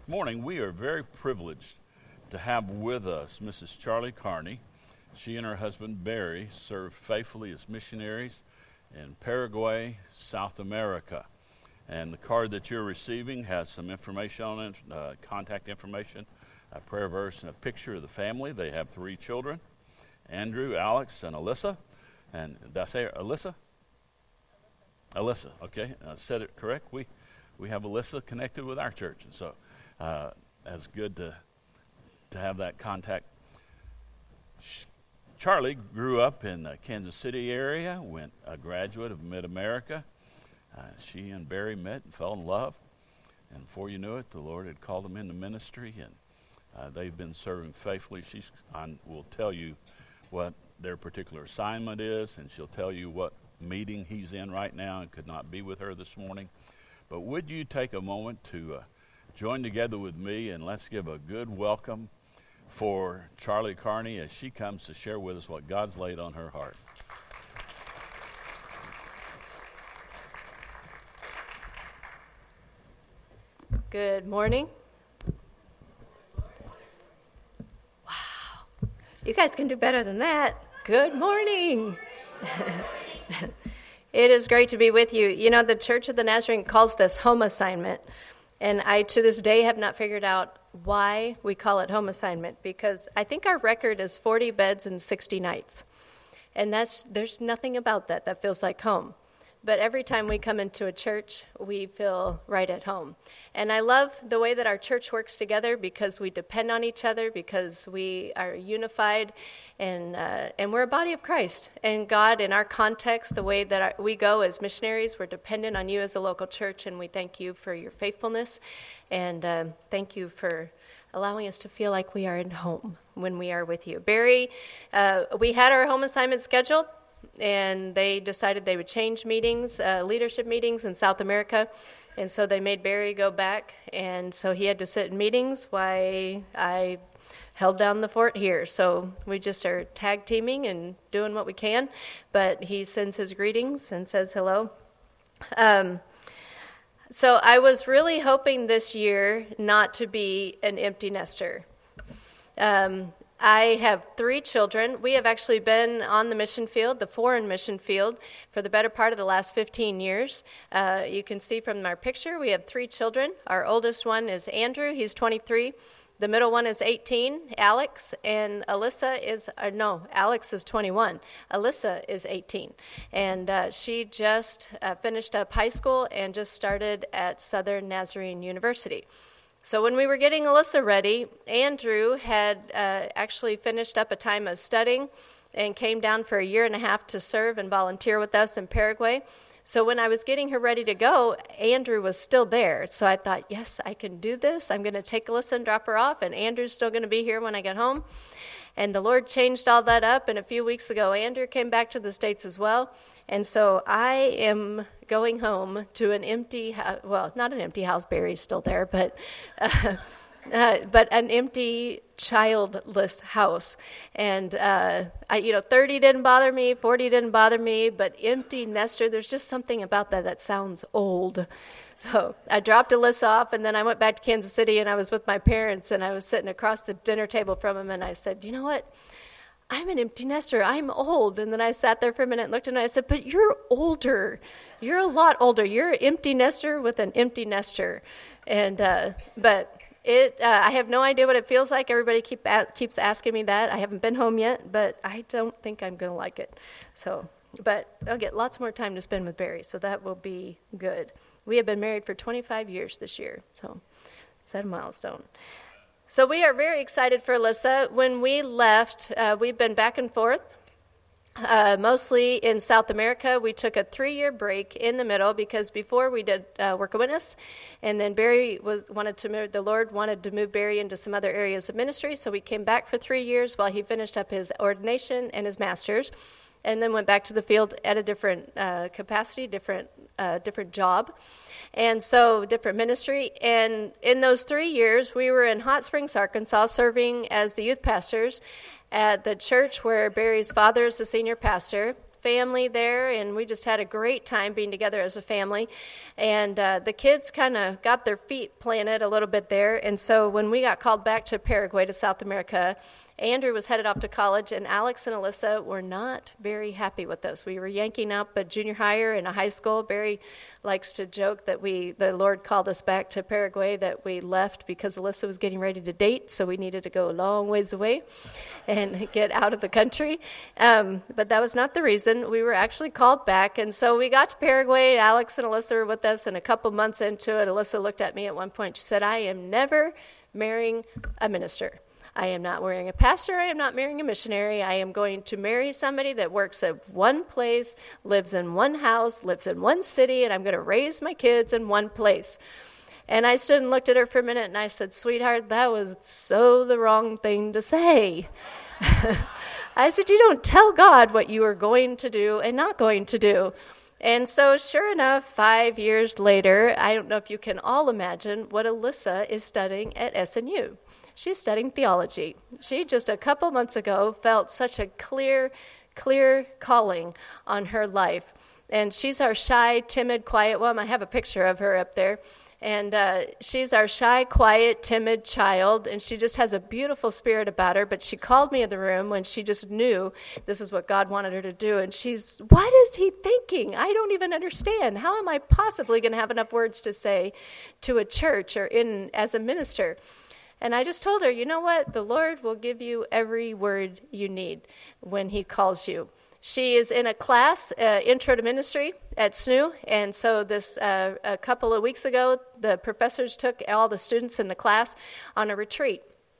morning, we are very privileged to have with us Mrs. Charlie Carney. She and her husband, Barry, served faithfully as missionaries in Paraguay, South America. And the card that you're receiving has some information on it, contact information, a prayer verse, and a picture of the family. They have 3 children, Andrew, Alex, and Alyssa. And did I say Alyssa? Alyssa, okay. I said it correct. We have Alyssa connected with our church, and so that's good to have that contact. Charlie grew up in the Kansas City area, went a graduate of Mid-America. She and Barry met and fell in love, and before you knew it, the Lord had called them into ministry, and they've been serving faithfully. Will tell you what their particular assignment is, and she'll tell you what meeting he's in right now and could not be with her this morning. But would you take a moment to join together with me, and let's give a good welcome for Charlie Carney as she comes to share with us what God's laid on her heart. Good morning. Wow. You guys can do better than that. Good morning. It is great to be with you. You know, the Church of the Nazarene calls this home assignment, and I, to this day, have not figured out why we call it home assignment, because I think our record is 40 beds and 60 nights, and there's nothing about that feels like home. But every time we come into a church, we feel right at home. And I love the way that our church works together, because we depend on each other, because we are unified, and we're a body of Christ. And God, in our context, the way that we go as missionaries, we're dependent on you as a local church, and we thank you for your faithfulness. And thank you for allowing us to feel like we are at home when we are with you. Barry, we had our home assignment scheduled, and they decided they would change meetings, leadership meetings in South America, and so they made Barry go back, and so he had to sit in meetings while I held down the fort here. So we just are tag teaming and doing what we can, but he sends his greetings and says hello. So I was really hoping this year not to be an empty nester. I have 3 children. We have actually been on the mission field, the foreign mission field, for the better part of the last 15 years. You can see from our picture, we have 3 children. Our oldest one is Andrew. He's 23. The middle one is 18, Alex, and Alex is 21. Alyssa is 18. And she just finished up high school and just started at Southern Nazarene University. So when we were getting Alyssa ready, Andrew had actually finished up a time of studying and came down for a year and a half to serve and volunteer with us in Paraguay. So when I was getting her ready to go, Andrew was still there. So I thought, yes, I can do this. I'm going to take Alyssa and drop her off, and Andrew's still going to be here when I get home. And the Lord changed all that up, and a few weeks ago, Andrew came back to the States as well. And so I am going home to an empty house. Well, not an empty house, Barry's still there, but an empty, childless house. And 30 didn't bother me, 40 didn't bother me, but empty nester, there's just something about that sounds old. So I dropped Alyssa off, and then I went back to Kansas City, and I was with my parents, and I was sitting across the dinner table from them, and I said, you know what? I'm an empty nester. I'm old. And then I sat there for a minute and looked at her, and I said, but you're older. You're a lot older. You're an empty nester with an empty nester. And but I have no idea what it feels like. Everybody keeps asking me that. I haven't been home yet, but I don't think I'm going to like it. So, but I'll get lots more time to spend with Barry, so that will be good. We have been married for 25 years this year, so it's a milestone. So we are very excited for Alyssa. When we left, we've been back and forth, mostly in South America. We took a 3-year break in the middle, because before we did Work of Witness, and then the Lord wanted to move Barry into some other areas of ministry, so we came back for 3 years while he finished up his ordination and his master's, and then went back to the field at a different capacity, different job. And so different ministry. And in those 3 years, we were in Hot Springs, Arkansas, serving as the youth pastors at the church where Barry's father is the senior pastor, family there, and we just had a great time being together as a family. And the kids kind of got their feet planted a little bit there. And so when we got called back to Paraguay, to South America, Andrew was headed off to college, and Alex and Alyssa were not very happy with us. We were yanking up a junior higher and a high school. Barry likes to joke that the Lord called us back to Paraguay, that we left because Alyssa was getting ready to date, so we needed to go a long ways away and get out of the country. But that was not the reason. We were actually called back, and so we got to Paraguay. Alex and Alyssa were with us, and a couple months into it, Alyssa looked at me at one point. She said, "I am never marrying a minister. I am not marrying a pastor. I am not marrying a missionary. I am going to marry somebody that works at one place, lives in one house, lives in one city, and I'm going to raise my kids in one place." And I stood and looked at her for a minute, and I said, "Sweetheart, that was so the wrong thing to say." I said, "You don't tell God what you are going to do and not going to do." And so sure enough, 5 years later, I don't know if you can all imagine what Alyssa is studying at SNU. She's studying theology. She just a couple months ago felt such a clear calling on her life. And she's our shy, timid, quiet one. I have a picture of her up there. And she's our shy, quiet, timid child. And she just has a beautiful spirit about her. But she called me in the room when she just knew this is what God wanted her to do. And she's, "What is he thinking? I don't even understand. How am I possibly going to have enough words to say to a church or as a minister?" And I just told her, you know what? The Lord will give you every word you need when he calls you. She is in a class, Intro to Ministry at SNU, and so this a couple of weeks ago, the professors took all the students in the class on a retreat.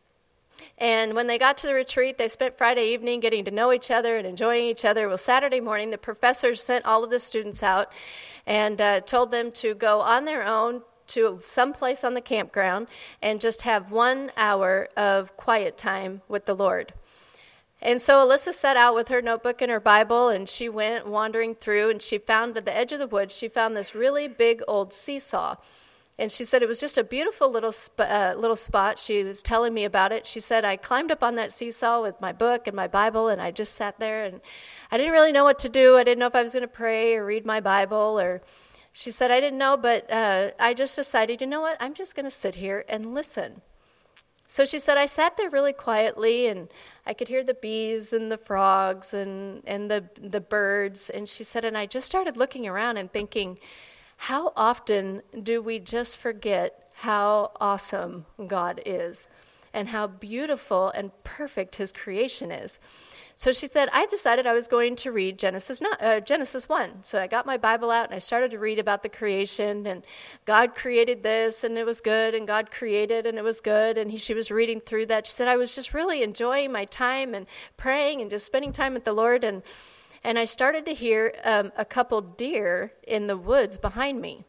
And when they got to the retreat, they spent Friday evening getting to know each other and enjoying each other. Well, Saturday morning, the professors sent all of the students out and told them to go on their own to some place on the campground and just have 1 hour of quiet time with the Lord. And so Alyssa set out with her notebook and her Bible, and she went wandering through, and she found at the edge of the woods, she found this really big old seesaw. And she said it was just a beautiful little spot. She was telling me about it. She said, "I climbed up on that seesaw with my book and my Bible, and I just sat there, and I didn't really know what to do. I didn't know if I was going to pray or read my Bible or..." She said, "I didn't know, but I just decided, you know what, I'm just going to sit here and listen." So she said, I sat there really quietly, and I could hear the bees and the frogs and the birds. And she said, and I just started looking around and thinking, how often do we just forget how awesome God is and how beautiful and perfect his creation is? So she said, I decided I was going to read Genesis 1. So I got my Bible out and I started to read about the creation, and God created this and it was good, and God created and it was good. And she was reading through that. She said, I was just really enjoying my time and praying and just spending time with the Lord. And I started to hear a couple deer in the woods behind me.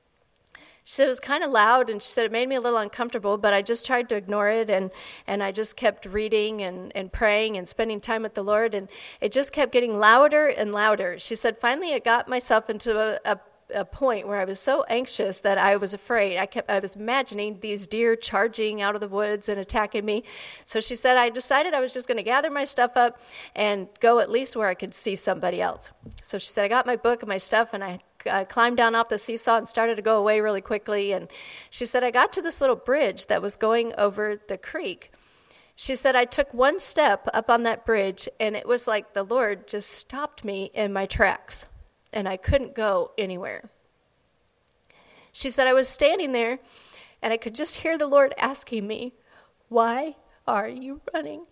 She said it was kind of loud, and she said it made me a little uncomfortable, but I just tried to ignore it, and I just kept reading and praying and spending time with the Lord, and it just kept getting louder and louder. She said finally it got myself into a point where I was so anxious that I was afraid. I was imagining these deer charging out of the woods and attacking me. So she said I decided I was just going to gather my stuff up and go at least where I could see somebody else. So she said I got my book and my stuff, and I climbed down off the seesaw and started to go away really quickly. And she said I got to this little bridge that was going over the creek. She said I took one step up on that bridge, and it was like the Lord just stopped me in my tracks, and I couldn't go anywhere. She said I was standing there, and I could just hear the Lord asking me, why are you running?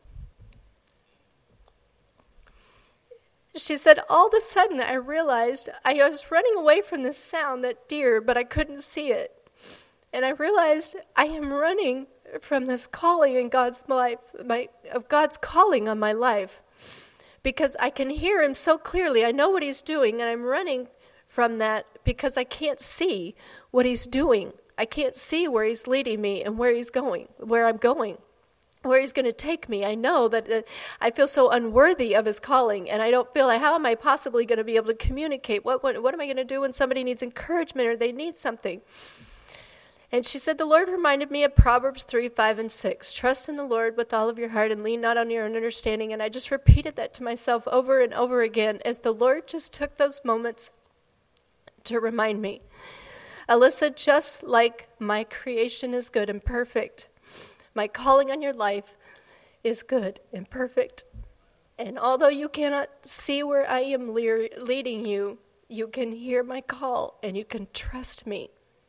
She said, all of a sudden I realized I was running away from this sound, that deer, but I couldn't see it. And I realized I am running from this calling in God's life, of God's calling on my life, because I can hear him so clearly. I know what he's doing, and I'm running from that because I can't see what he's doing. I can't see where he's leading me and where he's going, where I'm going, where he's going to take me. I know that I feel so unworthy of his calling, and I don't feel like, how am I possibly going to be able to communicate? What am I going to do when somebody needs encouragement or they need something? And she said, the Lord reminded me of Proverbs 3, 5, and 6. Trust in the Lord with all of your heart and lean not on your own understanding. And I just repeated that to myself over and over again as the Lord just took those moments to remind me. Alyssa, just like my creation is good and perfect, my calling on your life is good and perfect. And although you cannot see where I am leading you, you can hear my call and you can trust me.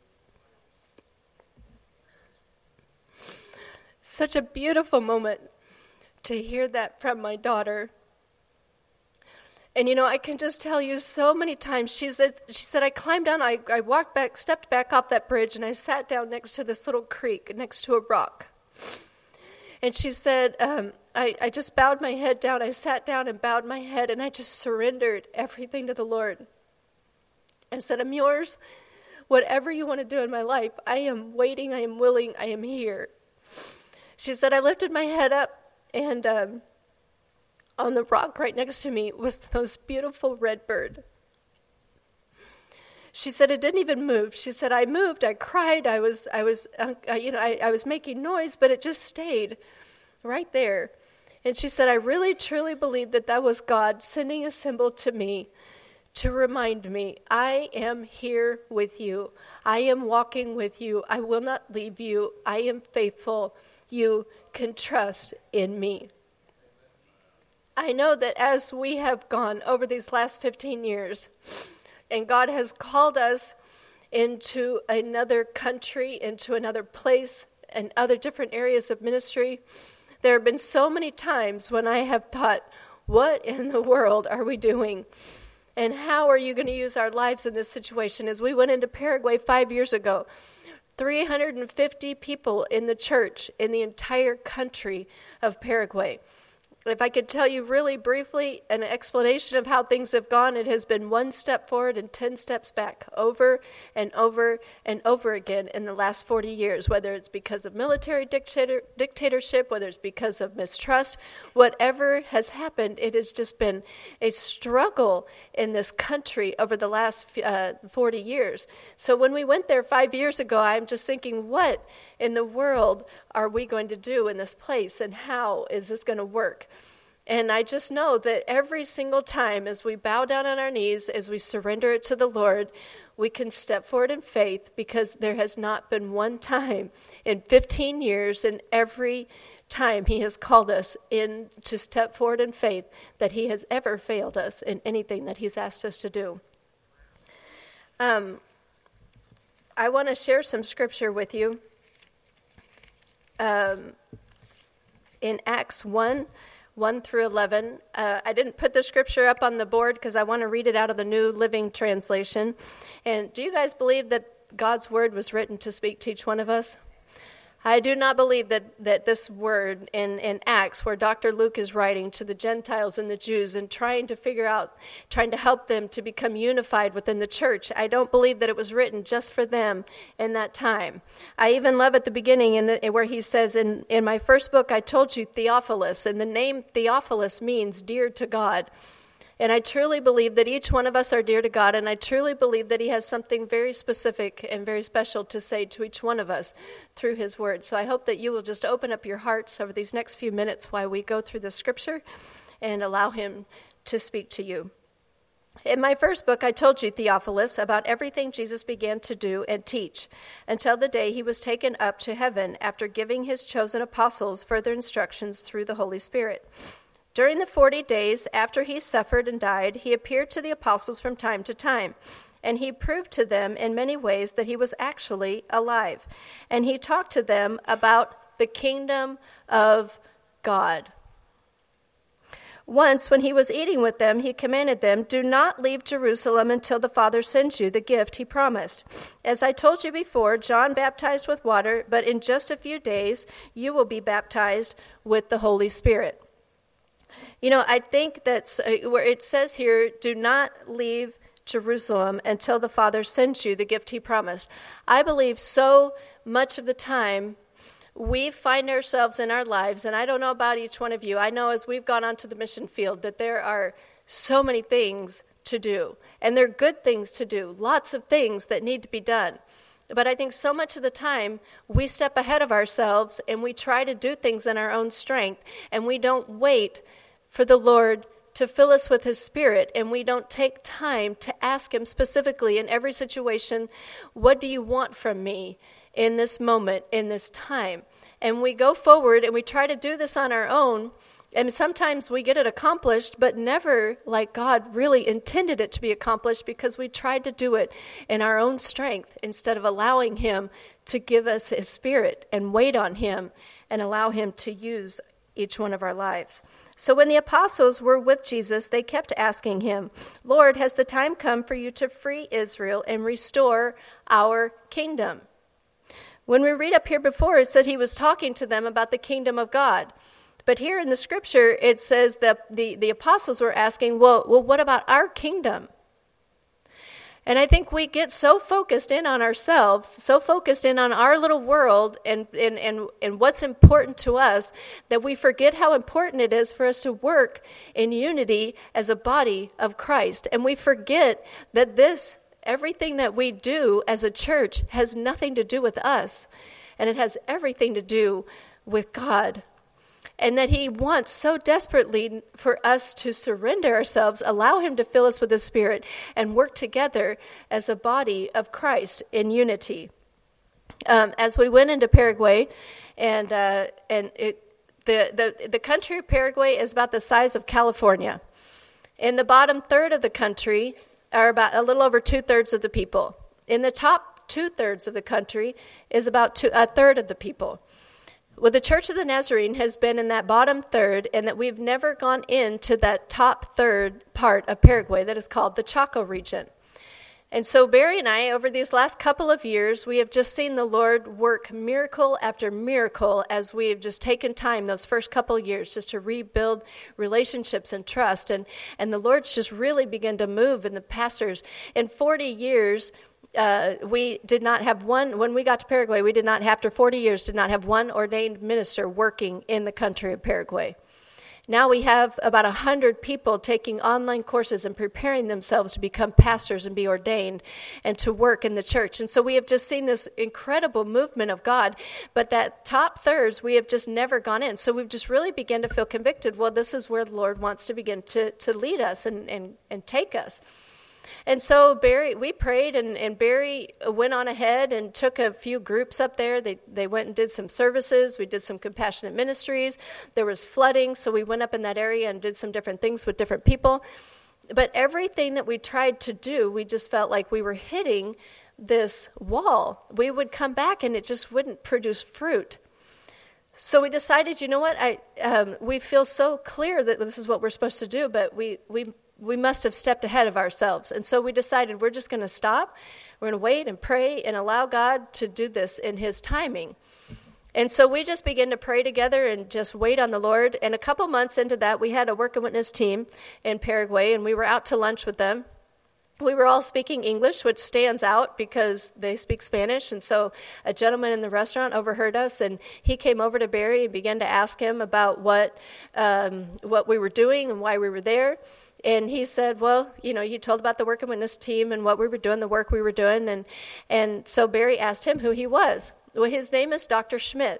Such a beautiful moment to hear that from my daughter. And I can just tell you so many times, she said, I climbed down, I walked back, stepped back off that bridge, and I sat down next to this little creek, next to a rock. And she said, I just bowed my head down, I sat down and bowed my head, and I just surrendered everything to the Lord. I said, I'm yours, whatever you want to do in my life, I am waiting, I am willing, I am here. She said, I lifted my head up, and on the rock right next to me was the most beautiful red bird. She said it didn't even move. She said, I moved, I cried, I was making noise, but it just stayed right there. And she said, I really, truly believe that was God sending a symbol to me to remind me, I am here with you. I am walking with you. I will not leave you. I am faithful. You can trust in me. I know that as we have gone over these last 15 years, and God has called us into another country, into another place, and other different areas of ministry, there have been so many times when I have thought, what in the world are we doing? And how are you going to use our lives in this situation? As we went into Paraguay 5 years ago, 350 people in the church in the entire country of Paraguay. If I could tell you really briefly an explanation of how things have gone, it has been 1 step forward and 10 steps back, over and over and over again in the last 40 years, whether it's because of military dictatorship, whether it's because of mistrust, whatever has happened, it has just been a struggle in this country over the last 40 years. So when we went there 5 years ago, I'm just thinking, what in the world are we going to do in this place, and how is this going to work? And I just know that every single time as we bow down on our knees, as we surrender it to the Lord, we can step forward in faith, because there has not been one time in 15 years, and every time he has called us in to step forward in faith, that he has ever failed us in anything that he's asked us to do. I want to share some scripture with you. In Acts 1 through 11. I didn't put the scripture up on the board because I want to read it out of the New Living Translation. And do you guys believe that God's word was written to speak to each one of us? I do not believe that this word in Acts, where Dr. Luke is writing to the Gentiles and the Jews and trying to help them to become unified within the church, I don't believe that it was written just for them in that time. I even love at the beginning where he says, in my first book I told you Theophilus, and the name Theophilus means dear to God. And I truly believe that each one of us are dear to God, and I truly believe that he has something very specific and very special to say to each one of us through his word. So I hope that you will just open up your hearts over these next few minutes while we go through the scripture and allow him to speak to you. In my first book, I told you, Theophilus, about everything Jesus began to do and teach until the day he was taken up to heaven after giving his chosen apostles further instructions through the Holy Spirit. During the 40 days after he suffered and died, he appeared to the apostles from time to time, and he proved to them in many ways that he was actually alive. And he talked to them about the kingdom of God. Once, when he was eating with them, he commanded them, "Do not leave Jerusalem until the Father sends you the gift he promised. As I told you before, John baptized with water, but in just a few days you will be baptized with the Holy Spirit." You know, I think that's where it says here, do not leave Jerusalem until the Father sends you the gift he promised. I believe so much of the time we find ourselves in our lives, and I don't know about each one of you, I know as we've gone onto the mission field that there are so many things to do, and they're good things to do, lots of things that need to be done. But I think so much of the time we step ahead of ourselves and we try to do things in our own strength, and we don't wait for the Lord to fill us with his Spirit, and we don't take time to ask him specifically in every situation, what do you want from me in this moment, in this time? And we go forward and we try to do this on our own, and sometimes we get it accomplished, but never like God really intended it to be accomplished, because we tried to do it in our own strength instead of allowing him to give us his Spirit and wait on him and allow him to use each one of our lives. So when the apostles were with Jesus, they kept asking him, Lord, has the time come for you to free Israel and restore our kingdom? When we read up here before, it said he was talking to them about the kingdom of God. But here in the scripture, it says that the apostles were asking, well, what about our kingdom? And I think we get so focused in on ourselves, so focused in on our little world and what's important to us, that we forget how important it is for us to work in unity as a body of Christ. And we forget that everything that we do as a church has nothing to do with us, and it has everything to do with God. And that he wants so desperately for us to surrender ourselves, allow him to fill us with his Spirit, and work together as a body of Christ in unity. As we went into Paraguay, the country of Paraguay is about the size of California. In the bottom third of the country are about a little over 2/3 of the people. In the top 2/3 of the country is about a third of the people. Well, the Church of the Nazarene has been in that bottom third, and that we've never gone into that top third part of Paraguay that is called the Chaco region. And so Barry and I, over these last couple of years, we have just seen the Lord work miracle after miracle as we have just taken time those first couple of years just to rebuild relationships and trust. And the Lord's just really begun to move in the pastors. In 40 years, we did not have one, when we got to Paraguay, we did not, after 40 years, did not have one ordained minister working in the country of Paraguay. Now we have about 100 people taking online courses and preparing themselves to become pastors and be ordained and to work in the church. And so we have just seen this incredible movement of God, but that top thirds, we have just never gone in. So we've just really begun to feel convicted. Well, this is where the Lord wants to begin to lead us and take us. And so we prayed, and Barry went on ahead and took a few groups up there. They went and did some services. We did some compassionate ministries. There was flooding, so we went up in that area and did some different things with different people. But everything that we tried to do, we just felt like we were hitting this wall. We would come back, and it just wouldn't produce fruit. So we decided, you know what, we feel so clear that this is what we're supposed to do, but we must have stepped ahead of ourselves. And so we decided we're just going to stop. We're going to wait and pray and allow God to do this in his timing. And so we just began to pray together and just wait on the Lord. And a couple months into that, we had a work and witness team in Paraguay, and we were out to lunch with them. We were all speaking English, which stands out because they speak Spanish. And so a gentleman in the restaurant overheard us, and he came over to Barry and began to ask him about what we were doing and why we were there. And he said, well, he told about the work and witness team and what we were doing, the work we were doing. And so Barry asked him who he was. Well, his name is Dr. Schmidt.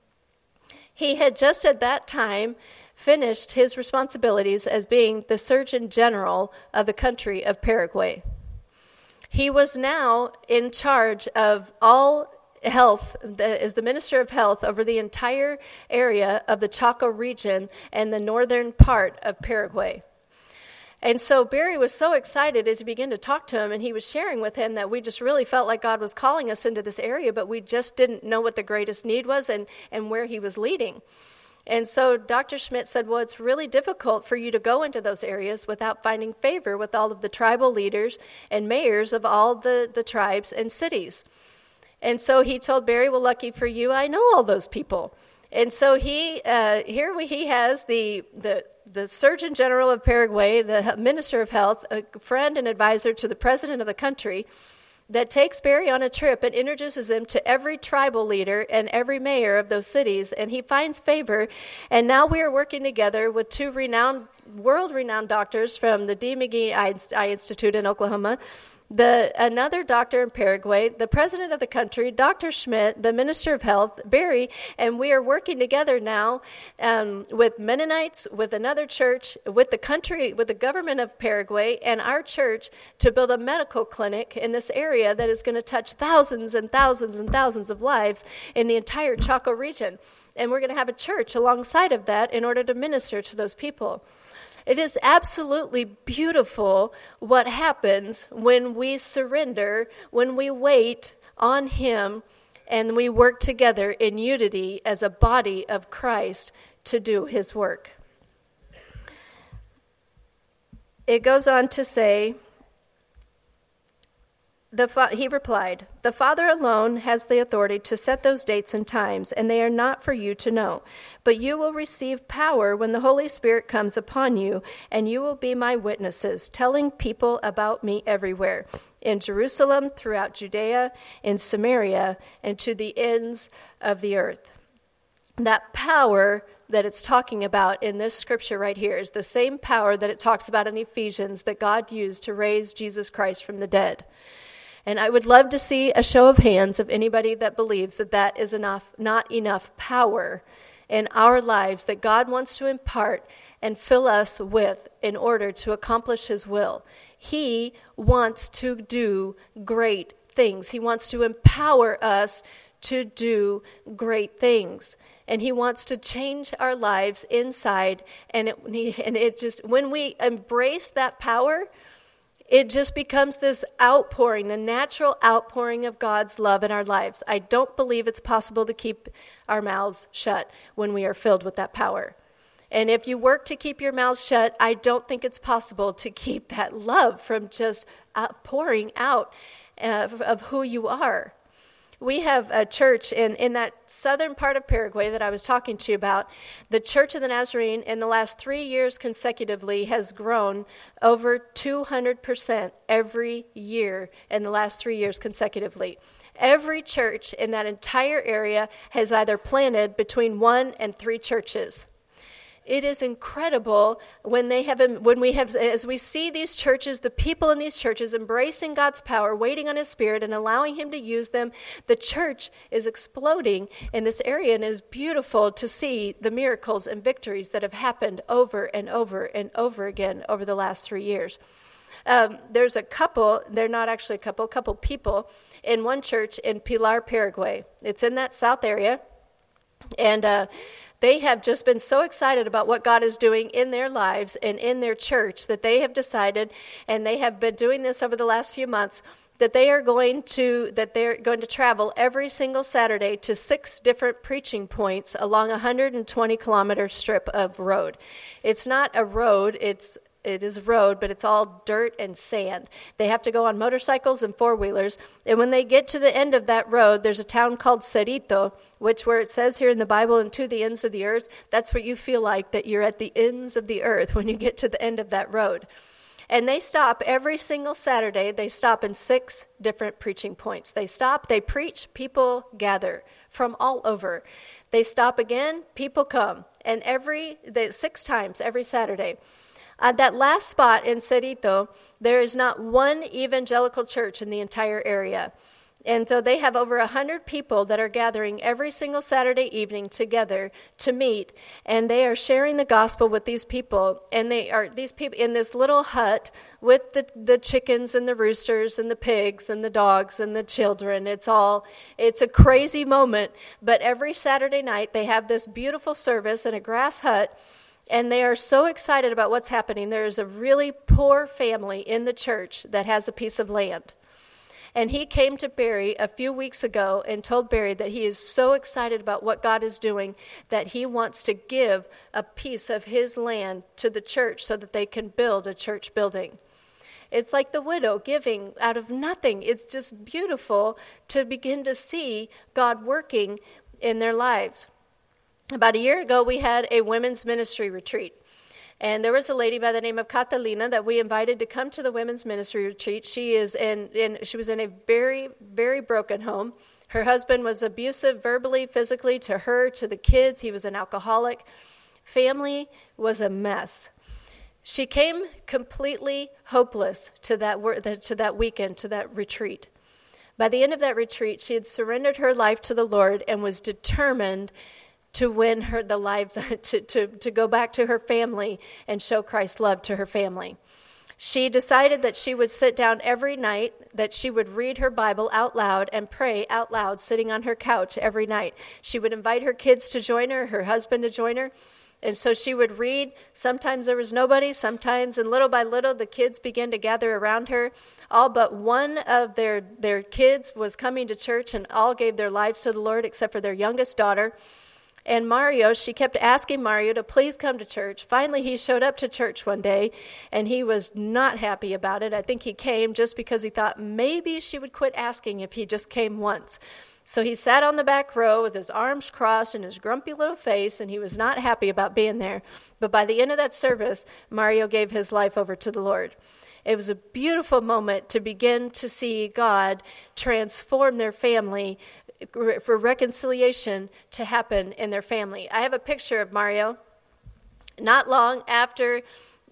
He had just at that time finished his responsibilities as being the Surgeon General of the country of Paraguay. He was now in charge of all health, as the Minister of Health over the entire area of the Chaco region and the northern part of Paraguay. And so Barry was so excited as he began to talk to him, and he was sharing with him that we just really felt like God was calling us into this area, but we just didn't know what the greatest need was and where he was leading. And so Dr. Schmidt said, well, it's really difficult for you to go into those areas without finding favor with all of the tribal leaders and mayors of all the tribes and cities. And so he told Barry, well, lucky for you, I know all those people. And so he has the Surgeon General of Paraguay, the Minister of Health, a friend and advisor to the president of the country, that takes Barry on a trip and introduces him to every tribal leader and every mayor of those cities, and he finds favor. And now we are working together with two world-renowned doctors from the D. McGee Eye Institute in Oklahoma, Another doctor in Paraguay, the president of the country, Dr. Schmidt, the minister of health, Barry, and we are working together now with Mennonites, with another church, with the country, with the government of Paraguay, and our church to build a medical clinic in this area that is going to touch thousands and thousands and thousands of lives in the entire Chaco region. And we're going to have a church alongside of that in order to minister to those people. It is absolutely beautiful what happens when we surrender, when we wait on Him, and we work together in unity as a body of Christ to do His work. It goes on to say, he replied, "The Father alone has the authority to set those dates and times, and they are not for you to know. But you will receive power when the Holy Spirit comes upon you, and you will be my witnesses, telling people about me everywhere, in Jerusalem, throughout Judea, in Samaria, and to the ends of the earth." That power that it's talking about in this scripture right here is the same power that it talks about in Ephesians that God used to raise Jesus Christ from the dead. And I would love to see a show of hands of anybody that believes that that is not enough power in our lives that God wants to impart and fill us with in order to accomplish His will. He wants to do great things. He wants to empower us to do great things. And He wants to change our lives inside. And it just, when we embrace that power, it just becomes this outpouring, the natural outpouring of God's love in our lives. I don't believe it's possible to keep our mouths shut when we are filled with that power. And if you work to keep your mouth shut, I don't think it's possible to keep that love from just pouring out of who you are. We have a church in that southern part of Paraguay that I was talking to you about. The Church of the Nazarene in the last 3 years consecutively has grown over 200% every year in the last 3 years consecutively. Every church in that entire area has either planted between 1 and 3 churches. It is incredible when as we see these churches, the people in these churches embracing God's power, waiting on His Spirit and allowing Him to use them. The church is exploding in this area, and it is beautiful to see the miracles and victories that have happened over and over and over again over the last 3 years. There's a couple, they're not actually a couple people in one church in Pilar, Paraguay. It's in that south area, and they have just been so excited about what God is doing in their lives and in their church that they have decided, and they have been doing this over the last few months, that they're going to travel every single Saturday to 6 different preaching points along a 120-kilometer strip of road. It's not a road, it is a road, but it's all dirt and sand. They have to go on motorcycles and four-wheelers, and when they get to the end of that road, there's a town called Cerrito, which where it says here in the Bible, and to the ends of the earth, that's where you feel like that you're at the ends of the earth when you get to the end of that road. And they stop every single Saturday. They stop in 6 different preaching points. They stop, they preach, people gather from all over. They stop again, people come, and 6 times every Saturday. That last spot in Cerrito, there is not one evangelical church in the entire area. And so they have over 100 people that are gathering every single Saturday evening together to meet, and they are sharing the gospel with these people. And these people in this little hut with the chickens and the roosters and the pigs and the dogs and the children. It's a crazy moment, but every Saturday night they have this beautiful service in a grass hut. And they are so excited about what's happening. There is a really poor family in the church that has a piece of land. And he came to Barry a few weeks ago and told Barry that he is so excited about what God is doing that he wants to give a piece of his land to the church so that they can build a church building. It's like the widow giving out of nothing. It's just beautiful to begin to see God working in their lives. About a year ago, we had a women's ministry retreat. And there was a lady by the name of Catalina that we invited to come to the women's ministry retreat. She was in a very, very broken home. Her husband was abusive verbally, physically, to her, to the kids. He was an alcoholic. Family was a mess. She came completely hopeless to that weekend, to that retreat. By the end of that retreat, she had surrendered her life to the Lord and was determined to win the lives, to go back to her family and show Christ's love to her family. She decided that she would sit down every night, that she would read her Bible out loud and pray out loud, sitting on her couch every night. She would invite her kids to join her husband to join her. And so she would read. Sometimes there was nobody. Sometimes, and little by little, the kids began to gather around her. All but one of their kids was coming to church, and all gave their lives to the Lord except for their youngest daughter. And Mario, she kept asking Mario to please come to church. Finally, he showed up to church one day, and he was not happy about it. I think he came just because he thought maybe she would quit asking if he just came once. So he sat on the back row with his arms crossed and his grumpy little face, and he was not happy about being there. But by the end of that service, Mario gave his life over to the Lord. It was a beautiful moment to begin to see God transform their family, for reconciliation to happen in their family. I have a picture of Mario. Not long after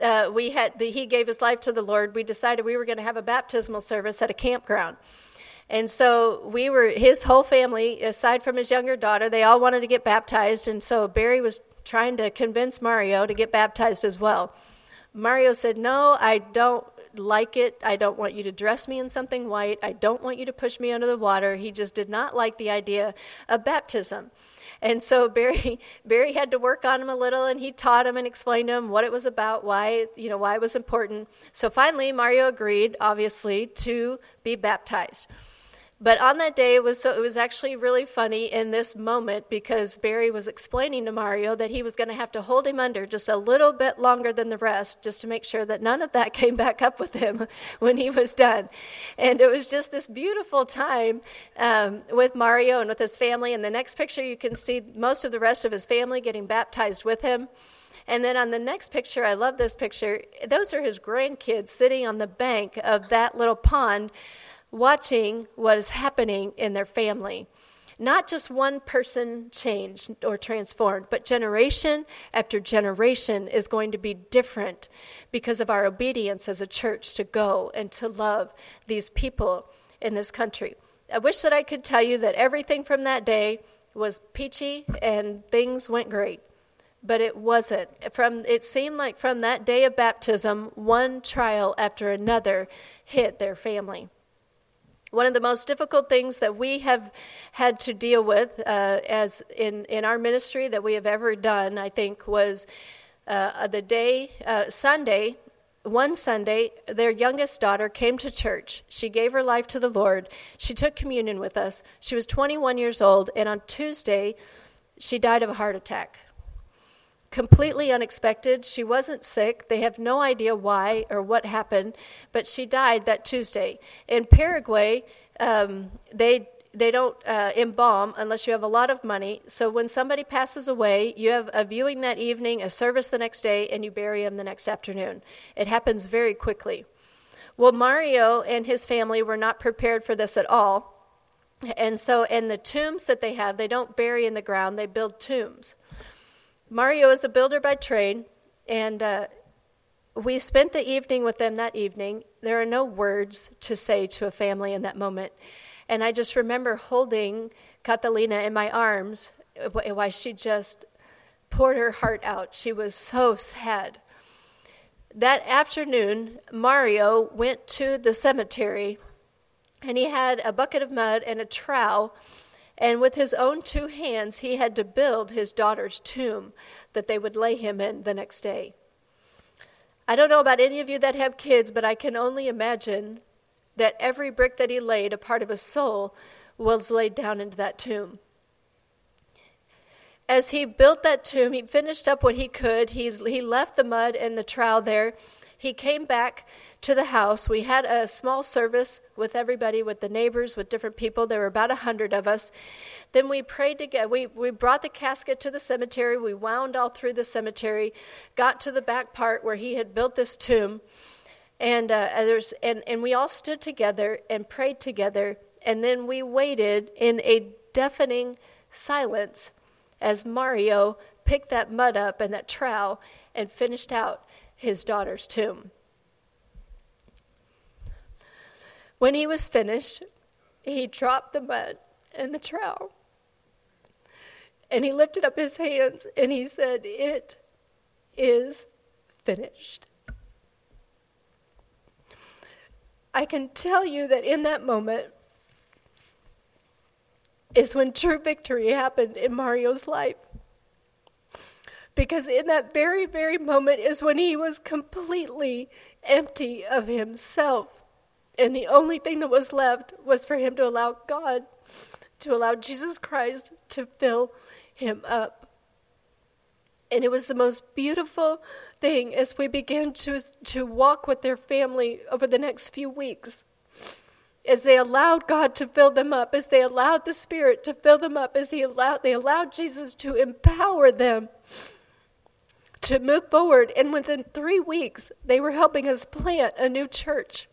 he gave his life to the Lord, we decided we were going to have a baptismal service at a campground. And so his whole family, aside from his younger daughter, they all wanted to get baptized. And so Barry was trying to convince Mario to get baptized as well. Mario said, "No, I don't like it. I don't want you to dress me in something white. I don't want you to push me under the water." He just did not like the idea of baptism. And so Barry had to work on him a little, and he taught him and explained to him what it was about, why it was important. So finally, Mario agreed, obviously, to be baptized. But on that day, it was actually really funny in this moment, because Barry was explaining to Mario that he was going to have to hold him under just a little bit longer than the rest, just to make sure that none of that came back up with him when he was done. And it was just this beautiful time with Mario and with his family. And the next picture, you can see most of the rest of his family getting baptized with him. And then on the next picture, I love this picture, those are his grandkids sitting on the bank of that little pond, watching what is happening in their family. Not just one person changed or transformed, but generation after generation is going to be different because of our obedience as a church to go and to love these people in this country. I wish that I could tell you that everything from that day was peachy and things went great, but it wasn't. It seemed like from that day of baptism, one trial after another hit their family. One of the most difficult things that we have had to deal with as in our ministry that we have ever done, I think, was Sunday. One Sunday, their youngest daughter came to church. She gave her life to the Lord. She took communion with us. She was 21 years old, and on Tuesday, she died of a heart attack. Completely unexpected. She wasn't sick. They have no idea why or what happened, but she died that Tuesday. In Paraguay, they don't embalm unless you have a lot of money. So when somebody passes away, you have a viewing that evening, a service the next day, and you bury him the next afternoon. It happens very quickly. Well, Mario and his family were not prepared for this at all. And so in the tombs that they have, they don't bury in the ground, they build tombs. Mario is a builder by trade, and we spent the evening with them that evening. There are no words to say to a family in that moment. And I just remember holding Catalina in my arms while she just poured her heart out. She was so sad. That afternoon, Mario went to the cemetery, and he had a bucket of mud and a trowel. And with his own two hands, he had to build his daughter's tomb that they would lay him in the next day. I don't know about any of you that have kids, but I can only imagine that every brick that he laid, a part of his soul, was laid down into that tomb. As he built that tomb, he finished up what he could. He left the mud and the trowel there. He came back to the house. We had a small service with everybody, with the neighbors, with different people. There were about 100 of us. Then we prayed together. We brought the casket to the cemetery. We wound all through the cemetery, got to the back part where he had built this tomb, and we all stood together and prayed together. And then we waited in a deafening silence as Mario picked that mud up and that trowel and finished out his daughter's tomb. When he was finished, he dropped the mud and the trowel, and he lifted up his hands and he said, "It is finished." I can tell you that in that moment is when true victory happened in Mario's life. Because in that very, very moment is when he was completely empty of himself. And the only thing that was left was for him to allow God, to allow Jesus Christ to fill him up. And it was the most beautiful thing as we began to walk with their family over the next few weeks. As they allowed God to fill them up, as they allowed the Spirit to fill them up, as they allowed Jesus to empower them to move forward. And within 3 weeks, they were helping us plant a new church.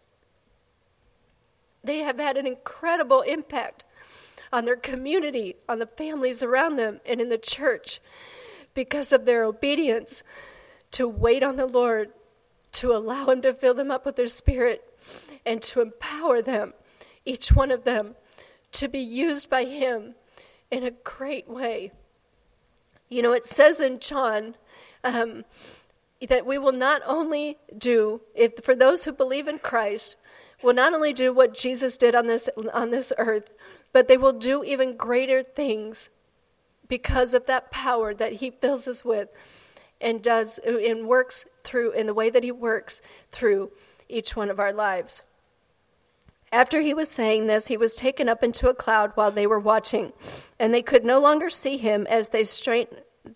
They have had an incredible impact on their community, on the families around them, and in the church because of their obedience to wait on the Lord, to allow him to fill them up with their Spirit, and to empower them, each one of them, to be used by him in a great way. You know, it says in John that we will not only do, for those who believe in Christ, will not only do what Jesus did on this earth, but they will do even greater things because of that power that he fills us with and does and works through in the way that he works through each one of our lives. After he was saying this, he was taken up into a cloud while they were watching, and they could no longer see him. As they strained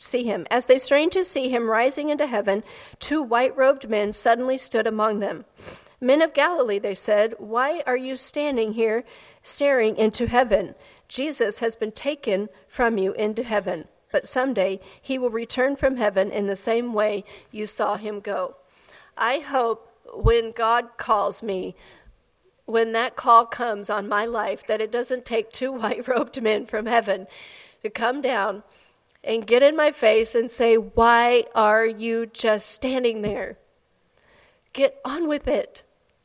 to see him rising into heaven, 2 white-robed men suddenly stood among them. "Men of Galilee," they said, "why are you standing here staring into heaven? Jesus has been taken from you into heaven, but someday he will return from heaven in the same way you saw him go." I hope when God calls me, when that call comes on my life, that it doesn't take 2 white-robed men from heaven to come down and get in my face and say, "Why are you just standing there? Get on with it.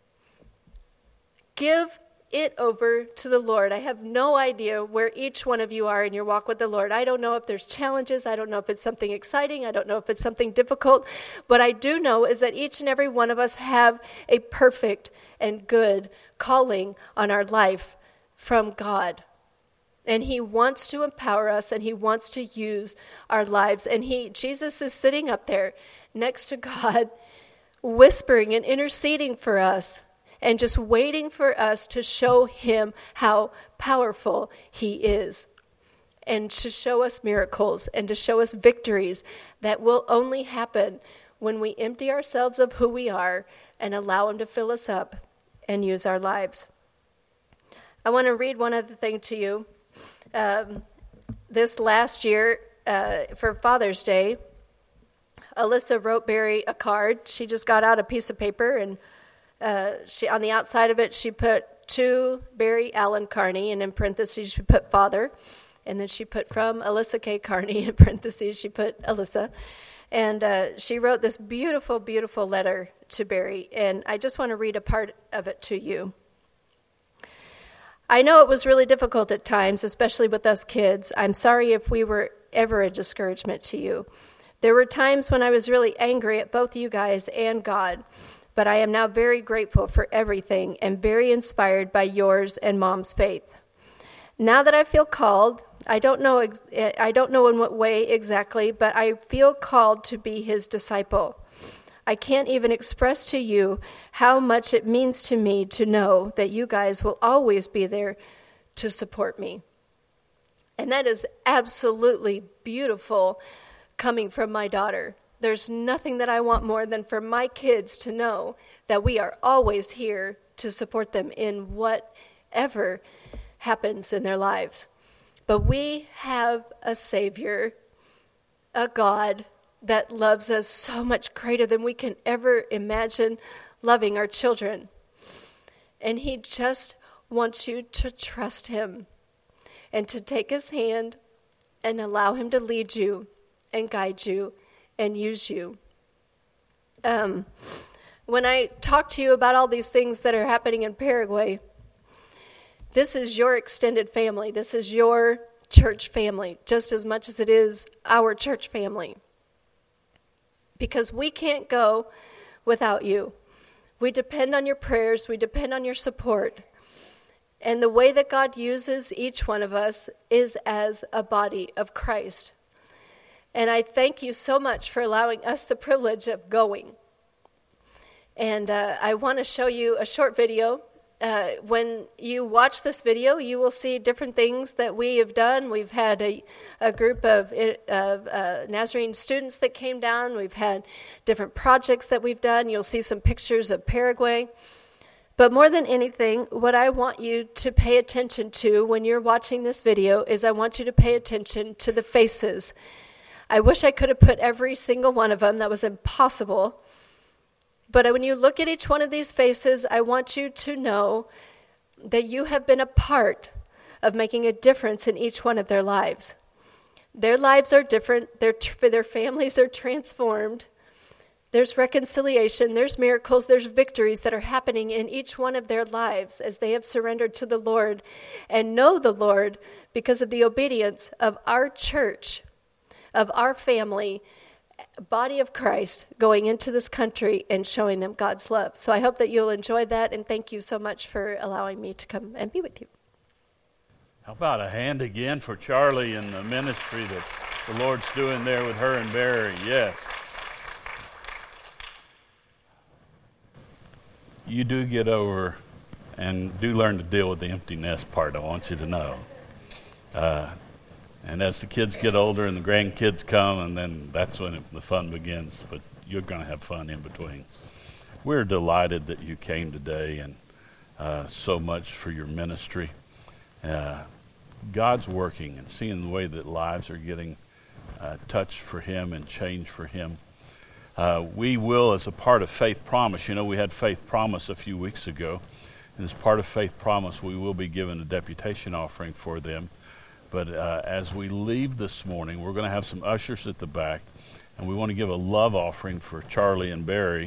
Give it over to the Lord." I have no idea where each one of you are in your walk with the Lord. I don't know if there's challenges. I don't know if it's something exciting. I don't know if it's something difficult. What I do know is that each and every one of us have a perfect and good calling on our life from God. And he wants to empower us, and he wants to use our lives. And Jesus is sitting up there next to God, whispering and interceding for us, and just waiting for us to show him how powerful he is, and to show us miracles, and to show us victories that will only happen when we empty ourselves of who we are and allow him to fill us up and use our lives. I want to read one other thing to you. This last year, for Father's Day, Alyssa wrote Barry a card. She just got out a piece of paper, and she on the outside of it, she put "To Barry Allen Carney," and in parentheses she put "Father," and then she put "From Alyssa K. Carney," in parentheses she put Alyssa. And she wrote this beautiful, beautiful letter to Barry, and I just want to read a part of it to you. "I know it was really difficult at times, especially with us kids. I'm sorry if we were ever a discouragement to you. There were times when I was really angry at both you guys and God, but I am now very grateful for everything and very inspired by yours and Mom's faith. Now that I feel called, I don't know in what way exactly, but I feel called to be his disciple. I can't even express to you how much it means to me to know that you guys will always be there to support me." And that is absolutely beautiful coming from my daughter. There's nothing that I want more than for my kids to know that we are always here to support them in whatever happens in their lives. But we have a Savior, a God that loves us so much greater than we can ever imagine loving our children. And he just wants you to trust him and to take his hand and allow him to lead you and guide you and use you. When I talk to you about all these things that are happening in Paraguay, this is your extended family. This is your church family, just as much as it is our church family. Because we can't go without you. We depend on your prayers. We depend on your support. And the way that God uses each one of us is as a body of Christ. And I thank you so much for allowing us the privilege of going. And I want to show you a short video. When you watch this video, you will see different things that we have done. We've had a group of Nazarene students that came down. We've had different projects that we've done. You'll see some pictures of Paraguay. But more than anything, what I want you to pay attention to when you're watching this video is I want you to pay attention to the faces. I wish I could have put every single one of them. That was impossible. But when you look at each one of these faces, I want you to know that you have been a part of making a difference in each one of their lives. Their lives are different. Their families are transformed. There's reconciliation, there's miracles, there's victories that are happening in each one of their lives as they have surrendered to the Lord and know the Lord because of the obedience of our church, of our family, body of Christ going into this country and showing them God's love. So I hope that you'll enjoy that, and thank you so much for allowing me to come and be with you. How about a hand again for Charlie and the ministry that the Lord's doing there with her and Barry? Yes. You do get over and do learn to deal with the empty nest part, I want you to know. And as the kids get older and the grandkids come, and then that's when the fun begins. But you're going to have fun in between. We're delighted that you came today, and so much for your ministry. God's working and seeing the way that lives are getting touched for Him and changed for Him. We will, as a part of Faith Promise, we had Faith Promise a few weeks ago, and as part of Faith Promise, we will be giving a deputation offering for them. But as we leave this morning, we're going to have some ushers at the back, and we want to give a love offering for Charlie and Barry.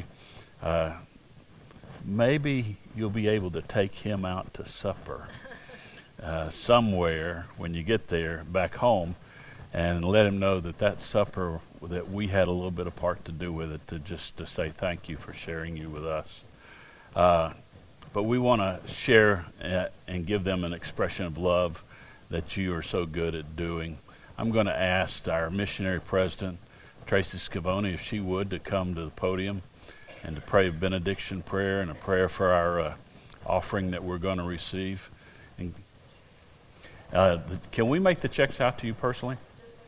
Maybe you'll be able to take him out to supper somewhere when you get there back home, and let him know that supper, that we had a little bit of part to do with it, to say thank you for sharing you with us. But we want to share and give them an expression of love that you are so good at doing. I'm going to ask our missionary president, Tracy Scavone, if she would, to come to the podium and to pray a benediction prayer and a prayer for our offering that we're going to receive. And can we make the checks out to you personally?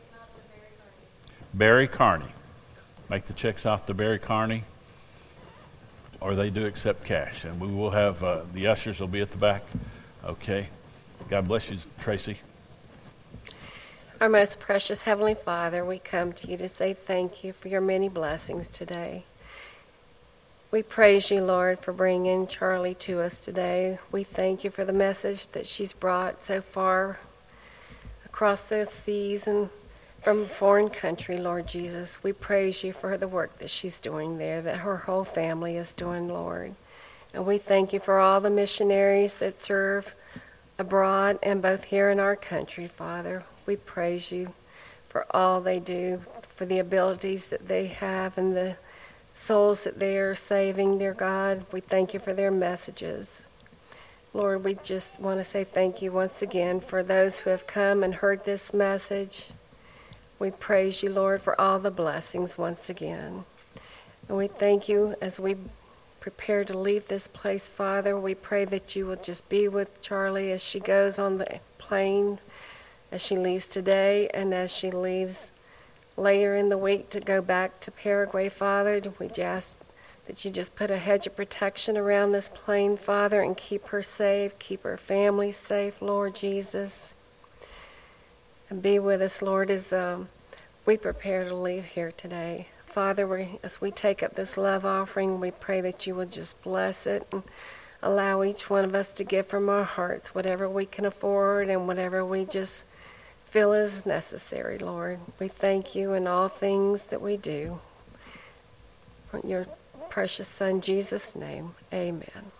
Barry Carney. Make the checks out to Barry Carney, or they do accept cash. And we will have, the ushers will be at the back. Okay. God bless you, Tracy. Our most precious Heavenly Father, we come to you to say thank you for your many blessings today. We praise you, Lord, for bringing Charlie to us today. We thank you for the message that she's brought so far across the seas and from a foreign country, Lord Jesus. We praise you for the work that she's doing there, that her whole family is doing, Lord. And we thank you for all the missionaries that serve abroad and both here in our country, Father. We praise you for all they do, for the abilities that they have and the souls that they are saving, dear God. We thank you for their messages. Lord, we just want to say thank you once again for those who have come and heard this message. We praise you, Lord, for all the blessings once again. And we thank you as we prepare to leave this place, Father. We pray that you will just be with Charlie as she goes on the plane, as she leaves today, and as she leaves later in the week to go back to Paraguay, Father. We ask that you just put a hedge of protection around this plane, Father, and keep her safe, keep her family safe, Lord Jesus. And be with us, Lord, as we prepare to leave here today. Father, as we take up this love offering, we pray that you will just bless it and allow each one of us to give from our hearts whatever we can afford and whatever we just feel is necessary, Lord. We thank you in all things that we do. your precious Son, Jesus' name, amen.